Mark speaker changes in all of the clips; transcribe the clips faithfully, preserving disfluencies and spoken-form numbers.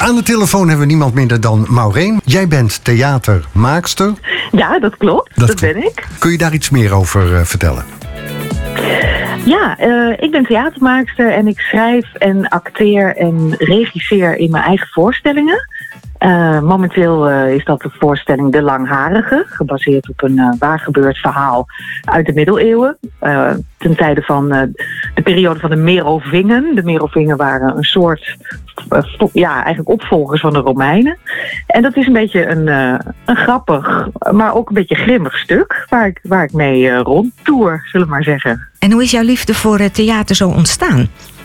Speaker 1: Aan de telefoon hebben we niemand minder dan Maureen. Jij bent theatermaakster.
Speaker 2: Ja, dat klopt. Dat, dat ben ik.
Speaker 1: Kun je daar iets meer over uh, vertellen?
Speaker 2: Ja, uh, ik ben theatermaakster en ik schrijf en acteer en regisseer in mijn eigen voorstellingen. Uh, momenteel uh, is dat de voorstelling De Langharige, gebaseerd op een uh, waargebeurd verhaal uit de middeleeuwen. Uh, ten tijde van uh, de periode van de Merovingen. De Merovingen waren een soort, uh, ja, eigenlijk opvolgers van de Romeinen. En dat is een beetje een, uh, een grappig, maar ook een beetje grimmig stuk, waar ik, waar ik mee uh, rondtoer, zullen we maar zeggen.
Speaker 3: En hoe is jouw liefde voor uh, theater zo ontstaan?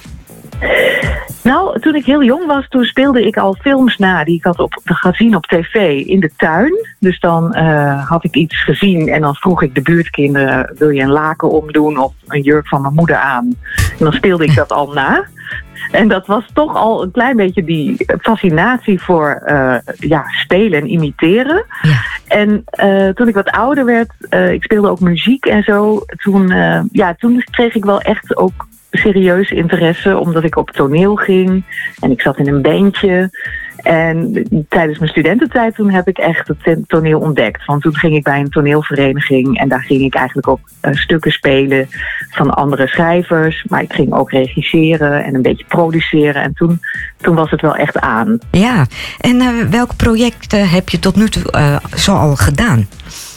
Speaker 2: Nou, toen ik heel jong was, toen speelde ik al films na die ik had op, gezien op tv in de tuin. Dus dan uh, had ik iets gezien en dan vroeg ik de buurtkinderen, wil je een laken omdoen of een jurk van mijn moeder aan? En dan speelde ik dat al na. En dat was toch al een klein beetje die fascinatie voor uh, ja, spelen en imiteren. Ja. En uh, toen ik wat ouder werd, uh, ik speelde ook muziek en zo. Toen, uh, ja, toen kreeg ik wel echt ook serieus interesse, omdat ik op toneel ging en ik zat in een bandje. En tijdens mijn studententijd toen heb ik echt het toneel ontdekt. Want toen ging ik bij een toneelvereniging en daar ging ik eigenlijk ook uh, stukken spelen van andere schrijvers. Maar ik ging ook regisseren en een beetje produceren. En toen, toen was het wel echt aan.
Speaker 3: Ja, en uh, welke projecten heb je tot nu toe uh, zo al gedaan?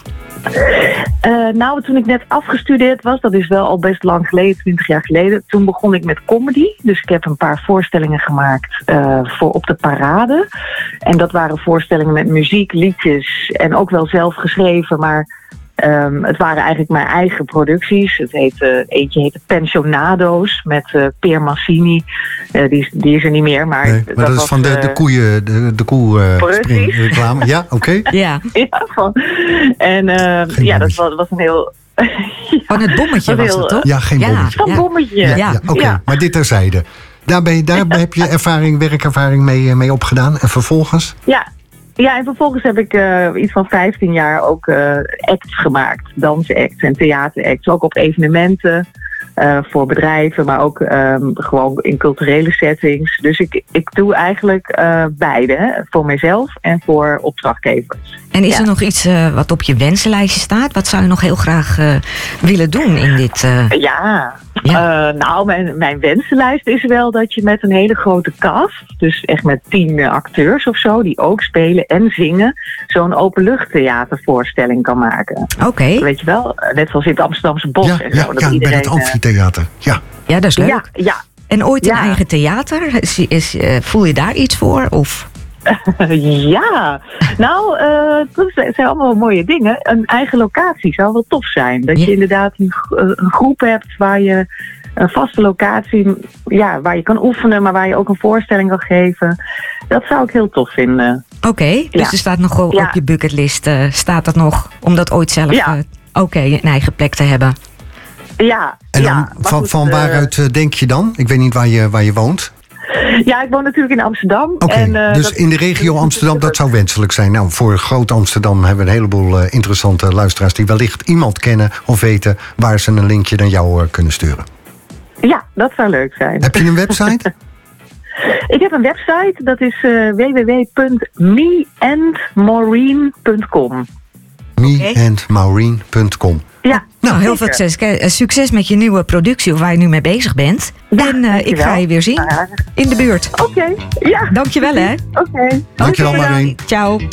Speaker 2: Uh, nou, toen ik net afgestudeerd was, dat is wel al best lang geleden, twintig jaar geleden. Toen begon ik met comedy. Dus ik heb een paar voorstellingen gemaakt uh, voor op de parade. En dat waren voorstellingen met muziek, liedjes en ook wel zelf geschreven, maar Um, het waren eigenlijk mijn eigen producties. Het heette, eentje heette Pensionado's met uh, Peer Massini. Uh, die, is, die is er niet meer. Maar,
Speaker 1: nee, maar dat, dat is was, van de, de koeien, de, de koe uh, spring reclame. Ja, oké. Okay.
Speaker 3: Ja.
Speaker 2: ja van, en uh, ja, dat was, was een heel...
Speaker 3: Van het bommetje was het, toch?
Speaker 1: Ja, geen bommetje.
Speaker 2: Van
Speaker 1: ja.
Speaker 2: bommetje.
Speaker 1: Ja, ja. ja, Oké, okay. ja. Maar dit terzijde. Daar, ben je, daar heb je ervaring, werkervaring mee, mee opgedaan. En vervolgens?
Speaker 2: Ja. Ja, en vervolgens heb ik uh, iets van vijftien jaar ook uh, acts gemaakt. Dansacts en theateracts. Ook op evenementen uh, voor bedrijven, maar ook um, gewoon in culturele settings. Dus ik, ik doe eigenlijk uh, beide, hè, voor mezelf en voor opdrachtgevers.
Speaker 3: En is
Speaker 2: ja.
Speaker 3: er nog iets uh, wat op je wensenlijstje staat? Wat zou je nog heel graag uh, willen doen in dit? Uh...
Speaker 2: Ja, ja. Uh, nou, mijn, mijn wensenlijst is wel dat je met een hele grote cast, dus echt met tien uh, acteurs of zo, die ook spelen en zingen, zo'n openluchttheatervoorstelling kan maken.
Speaker 3: Oké. Okay.
Speaker 2: Weet je wel, net zoals in het Amsterdamse Bos
Speaker 1: ja,
Speaker 2: en zo.
Speaker 1: Ja,
Speaker 2: dat
Speaker 1: ja
Speaker 2: iedereen,
Speaker 1: bij het amfitheater. Ja.
Speaker 3: ja, dat is leuk.
Speaker 2: Ja, ja.
Speaker 3: En ooit een
Speaker 2: ja.
Speaker 3: eigen theater? Is, is, uh, voel je daar iets voor? Of...
Speaker 2: ja, nou, uh, dat zijn allemaal mooie dingen. Een eigen locatie zou wel tof zijn. Dat je ja. inderdaad een, een groep hebt waar je een vaste locatie, ja, waar je kan oefenen, maar waar je ook een voorstelling kan geven. Dat zou ik heel tof vinden.
Speaker 3: Oké, okay, dus ja. er staat nog wel ja. op je bucketlist, uh, staat dat nog, om dat ooit zelf, ja. uh, oké, okay, een eigen plek te hebben.
Speaker 2: Ja.
Speaker 1: En dan,
Speaker 2: ja,
Speaker 1: van,
Speaker 2: goed,
Speaker 1: van waaruit uh, denk je dan? Ik weet niet waar je, waar je woont.
Speaker 2: Ja, ik woon natuurlijk in Amsterdam.
Speaker 1: Oké, okay, uh, dus in de regio Amsterdam, dat zou wenselijk zijn. Nou, voor Groot Amsterdam hebben we een heleboel uh, interessante luisteraars die wellicht iemand kennen of weten waar ze een linkje naar jou uh, kunnen sturen.
Speaker 2: Ja, dat zou leuk zijn.
Speaker 1: Heb je een website?
Speaker 2: Ik heb een website, dat is uh, w w w punt me and maureen punt com.
Speaker 1: me and maureen punt com.
Speaker 2: Ja,
Speaker 3: nou, heel veel succes, succes met je nieuwe productie of waar je nu mee bezig bent.
Speaker 2: Ja,
Speaker 3: en uh, ik ga je weer zien in de buurt.
Speaker 2: Oké, okay, ja.
Speaker 3: Dankjewel, hè.
Speaker 2: Oké. Okay.
Speaker 1: Dankjewel, Maureen.
Speaker 3: Ciao.